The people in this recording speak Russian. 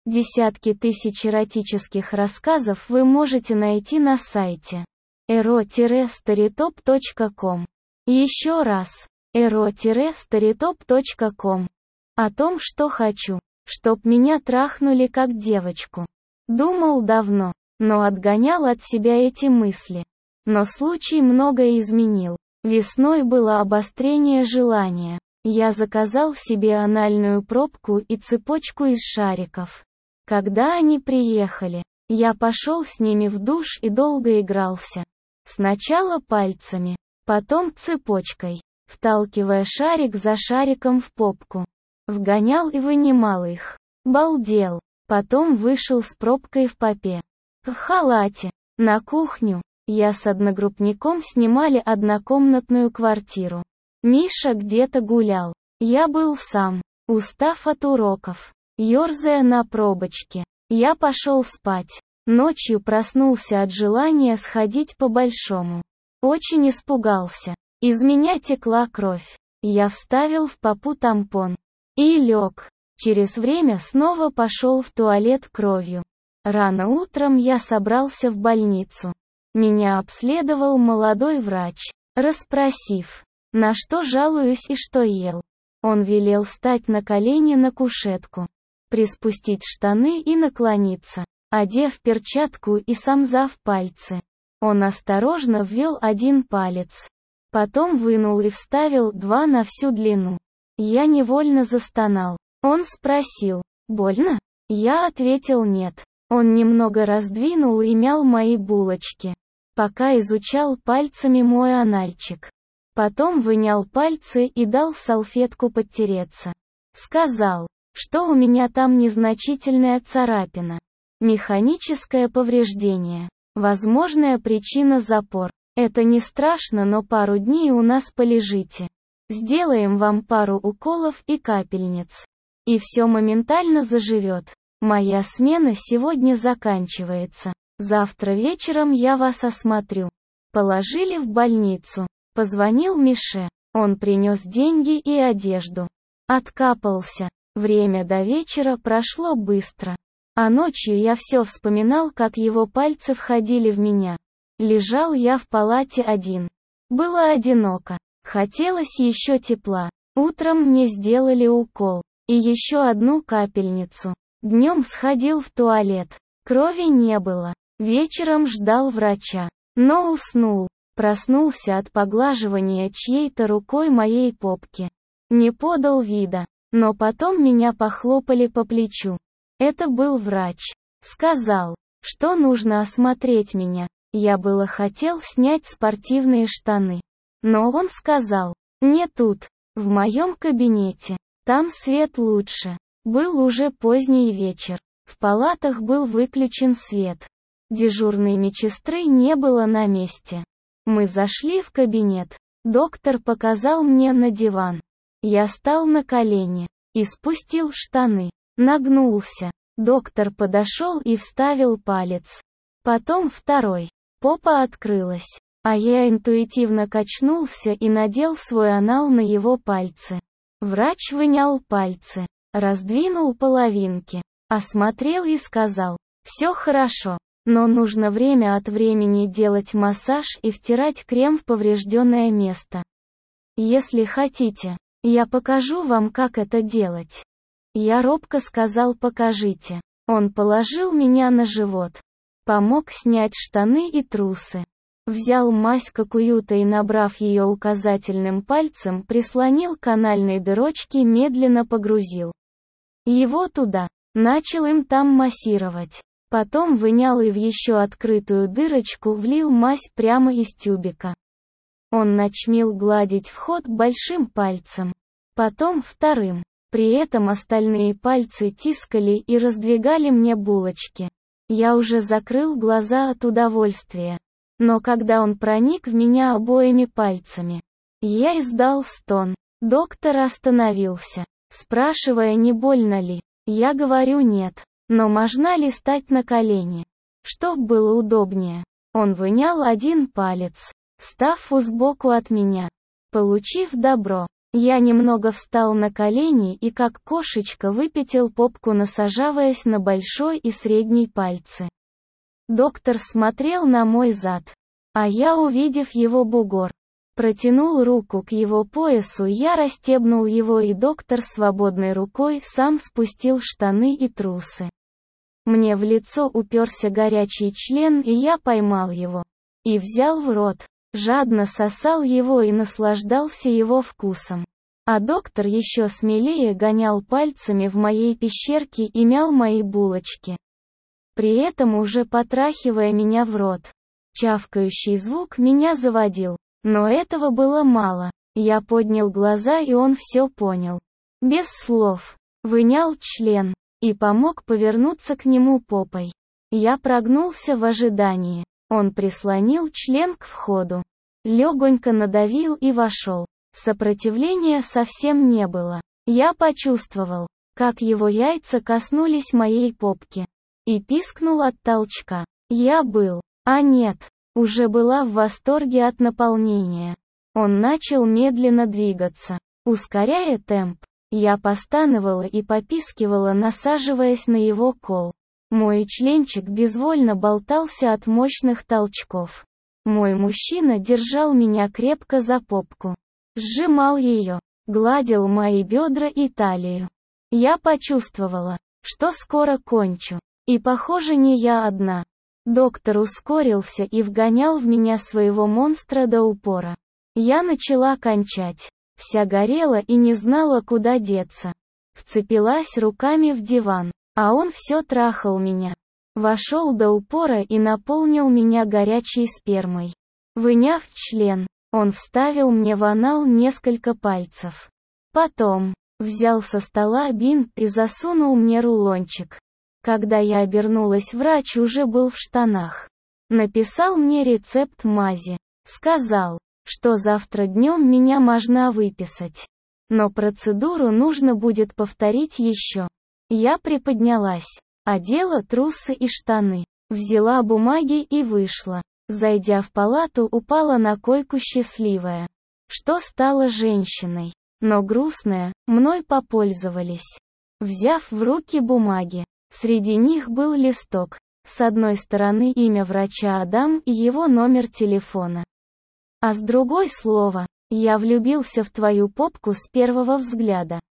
Десятки тысяч эротических рассказов вы можете найти на сайте ero-storytop.com. Еще раз, ero-storytop.com. О том, что хочу, чтоб меня трахнули как девочку. Думал давно, но отгонял от себя эти мысли. Но случай многое изменил. Весной было обострение желания. Я заказал себе анальную пробку и цепочку из шариков. Когда они приехали, я пошел с ними в душ и долго игрался. Сначала пальцами, потом цепочкой, вталкивая шарик за шариком в попку. Вгонял и вынимал их. Балдел. Потом вышел с пробкой в попе. В халате. На кухню. Я с одногруппником снимали однокомнатную квартиру. Миша где-то гулял. Я был сам, устав от уроков, ерзая на пробочке. Я пошел спать. Ночью проснулся от желания сходить по-большому. Очень испугался. Из меня текла кровь. Я вставил в попу тампон. И лег. Через время снова пошел в туалет кровью. Рано утром я собрался в больницу. Меня обследовал молодой врач, расспросив, на что жалуюсь и что ел. Он велел встать на колени на кушетку, приспустить штаны и наклониться, одев перчатку и сомзав пальцы. Он осторожно ввел один палец. Потом вынул и вставил два на всю длину. Я невольно застонал. Он спросил, больно? Я ответил нет. Он немного раздвинул и мял мои булочки, пока изучал пальцами мой анальчик. Потом вынял пальцы и дал салфетку подтереться. Сказал, что у меня там незначительная царапина. Механическое повреждение. Возможная причина запор. Это не страшно, но пару дней у нас полежите. Сделаем вам пару уколов и капельниц. И все моментально заживет. Моя смена сегодня заканчивается. Завтра вечером я вас осмотрю. Положили в больницу. Позвонил Мише. Он принес деньги и одежду. Откапался. Время до вечера прошло быстро. А ночью я все вспоминал, как его пальцы входили в меня. Лежал я в палате один. Было одиноко. Хотелось еще тепла. Утром мне сделали укол. И еще одну капельницу. Днем сходил в туалет. Крови не было. Вечером ждал врача. Но уснул. Проснулся от поглаживания чьей-то рукой моей попки. Не подал вида. Но потом меня похлопали по плечу. Это был врач. Сказал, что нужно осмотреть меня. Я было хотел снять спортивные штаны. Но он сказал, не тут, в моем кабинете. Там свет лучше. Был уже поздний вечер. В палатах был выключен свет. Дежурной медсестры не было на месте. Мы зашли в кабинет. Доктор показал мне на диван. Я стал на колени и спустил штаны. Нагнулся. Доктор подошел и вставил палец. Потом второй. Попа открылась. А я интуитивно качнулся и надел свой анал на его пальцы. Врач вынял пальцы, раздвинул половинки, осмотрел и сказал, все хорошо, но нужно время от времени делать массаж и втирать крем в поврежденное место. Если хотите, я покажу вам, как это делать. Я робко сказал покажите. Он положил меня на живот. Помог снять штаны и трусы. Взял мазь кукуюта и, набрав ее указательным пальцем, прислонил к анальной дырочке, медленно погрузил его туда. Начал им там массировать. Потом вынял и в еще открытую дырочку влил мазь прямо из тюбика. Он начмил гладить вход большим пальцем. Потом вторым. При этом остальные пальцы тискали и раздвигали мне булочки. Я уже закрыл глаза от удовольствия. Но когда он проник в меня обоими пальцами, я издал стон. Доктор остановился, спрашивая, не больно ли. Я говорю нет, но можно ли стать на колени? Чтоб было удобнее. Он вынял один палец, став сбоку от меня. Получив добро, Я немного встал на колени и как кошечка выпятил попку, насаживаясь на большой и средний пальцы. Доктор смотрел на мой зад. А я, увидев его бугор, протянул руку к его поясу, я расстегнул его, и доктор свободной рукой сам спустил штаны и трусы. Мне в лицо уперся горячий член, и я поймал его. И взял в рот. Жадно сосал его и наслаждался его вкусом. А доктор еще смелее гонял пальцами в моей пещерке и мял мои булочки. При этом уже потрахивая меня в рот. Чавкающий звук меня заводил. Но этого было мало. Я поднял глаза, и он все понял. Без слов. Вынял член. И помог повернуться к нему попой. Я прогнулся в ожидании. Он прислонил член к входу. Легонько надавил и вошел. Сопротивления совсем не было. Я почувствовал, как его яйца коснулись моей попки. И пискнул от толчка. Я был, уже была в восторге от наполнения. Он начал медленно двигаться, ускоряя темп. Я постановала и попискивала, насаживаясь на его кол. Мой членчик безвольно болтался от мощных толчков. Мой мужчина держал меня крепко за попку. Сжимал ее, гладил мои бедра и талию. Я почувствовала, что скоро кончу. И похоже, не я одна. Доктор ускорился и вгонял в меня своего монстра до упора. Я начала кончать. Вся горела и не знала, куда деться. Вцепилась руками в диван, а он все трахал меня. Вошел до упора и наполнил меня горячей спермой. Выняв член, он вставил мне в анал несколько пальцев. Потом взял со стола бинт и засунул мне рулончик. Когда я обернулась, врач уже был в штанах. Написал мне рецепт мази. Сказал, что завтра днем меня можно выписать. Но процедуру нужно будет повторить еще. Я приподнялась, одела трусы и штаны, взяла бумаги и вышла. Зайдя в палату, упала на койку счастливая, что стала женщиной. Но грустная, мной попользовались. Взяв в руки бумаги, среди них был листок. С одной стороны имя врача Адам и его номер телефона. А с другой слово: «Я влюбился в твою попку с первого взгляда».